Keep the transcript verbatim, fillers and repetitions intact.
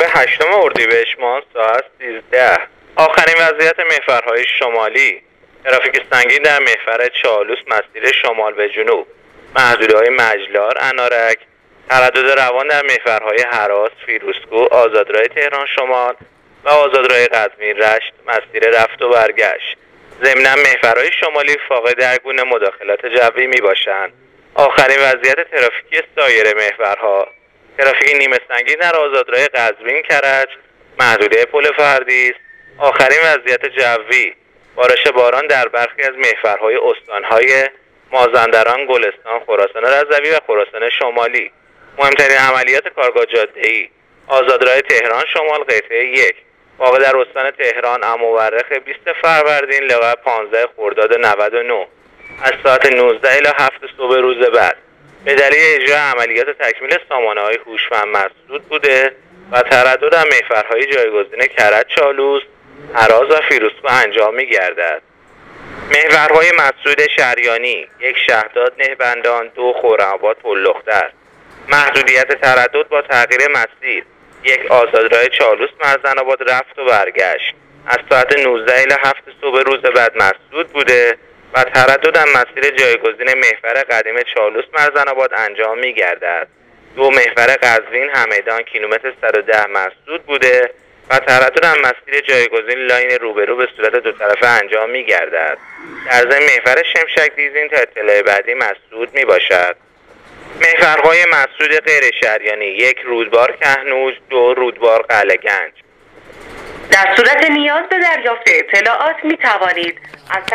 شنبه هشتم اردیبهشت ماه ساعت سیزده. آخرین وضعیت محورهای شمالی. ترافیک سنگین در محور چالوس مسیر شمال به جنوب، محدوده‌های مجلار، انارک، تردد روان در محورهای هراس، فیروزکوه، آزادراه تهران شمال و آزادراه قزوین رشت مسیر رفت و برگشت. ضمناً محورهای شمالی فاقد هر گونه مداخلات جوی می باشند. آخرین وضعیت ترافیکی سایر محورها: ترافیک نیمه سنگین در آزادراه قزوین کرج، محدوده پل فردیس. آخرین وضعیت جوی: بارش باران در برخی از محورهای استانهای مازندران، گلستان، خراسان رضوی و خراسان شمالی. مهمترین عملیات کارگاه جاده‌ای: آزادراه تهران شمال قطعه یک، واقع در استان تهران، مورخ بیست فروردین لقب پانزده خرداد نود و نه، از ساعت نوزده الی هفت صبح روز بعد به دلیل اجرای عملیات تکمیل سامانه‌های هوشمند مسدود بوده و تردد در محورهای جایگزین کرج، چالوس، هراز و فیروزکوه انجام می‌گردد. محورهای مسدود شریانی: یک شهداد نهبندان، دو خرم‌آباد پل‌لختر. محدودیت تردد با تغییر مسیر: یک آزادراه چالوس مرزن‌آباد رفت و برگشت از ساعت نوزده الی هفت صبح روز بعد مسدود بوده و تردد در مسیر جایگزین محور قدیم چالوس مرزن‌آباد انجام می‌گردد. دو محور قزوین همدان کیلومتر صد و ده مسدود بوده و تردد در مسیر جایگزین لاین روبرو به صورت دو طرفه انجام می‌گردد. در ضمن محور شمشک دیزین تا اطلاع بعدی مسدود میباشد. محورهای مسدود غیر شریانی: یک رودبار کهنوج، دو رودبار قلعه‌گنج. در صورت نیاز به دریافت اطلاعات می توانید از